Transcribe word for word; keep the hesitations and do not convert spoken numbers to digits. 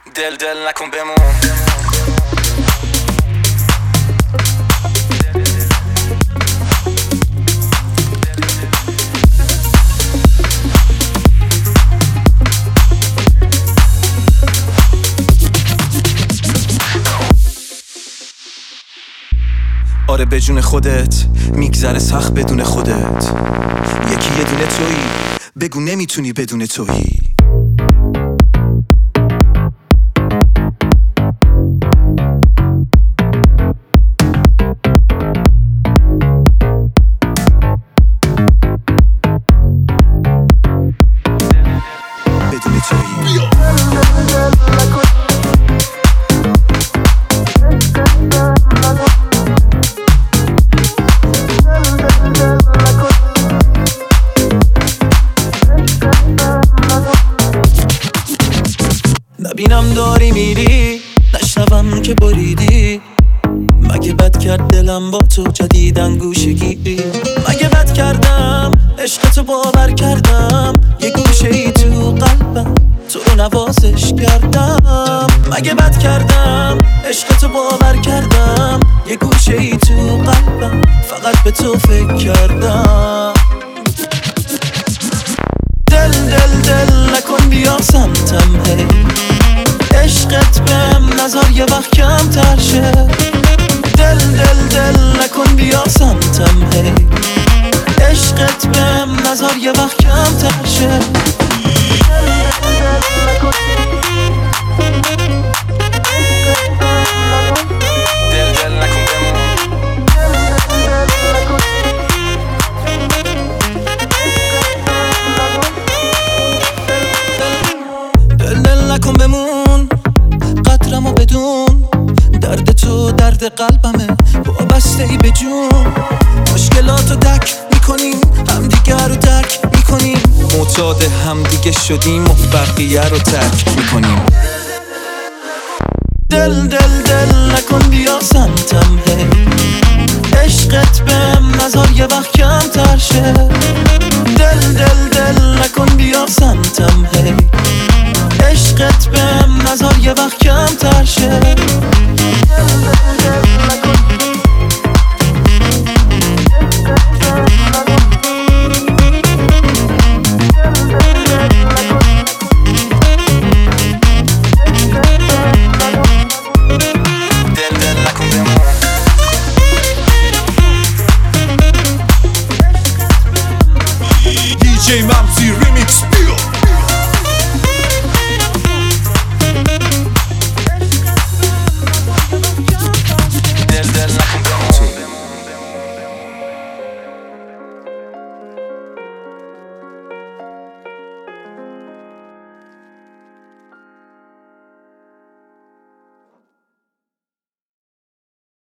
دل دل نکن بمون. آره به جون خودت میگذره سخت بدون خودت. یکی یه دونه تویی، بگو نمیتونی بدون تویی. بدون تویی نبینم داری میری، نشنوم که بریدی. مگه بد کرد دلم با تو جدیدن گوشه گیری؟ مگه بد کردم عشقتو باور کردم، یه گوشه ای تو قلبم تو رو نوازش کردم. مگه بد کردم عشقتو باور کردم، یه گوشه ای تو قلبم فقط به تو فکر کردم. دل دل دل نکن بیا سمتم، هی عشقت بهم نظر یه وقت کم تر شه. دل دل دل نکن بیا سمتم، هی عشقت بهم نظر یه وقت کم تر شه. دل دل نکن بمون. دل دل نکن بمون، قدرمو بدون. درد تو درد قلبمه، وابسته ای به جون. مشکلاتو تک میکنیم، همدیگه رو ترک میکنیم. معتاد همدیگه شدیم و بقیه رو ترک میکنیم. دل دل دل نکن بیا سمتم، هی عشقت بهم نظر یه وقت کم تر شه. دل دل دل نکن بیا سمتم، هی عشقت بهم نظر یه وقت کم تر شه.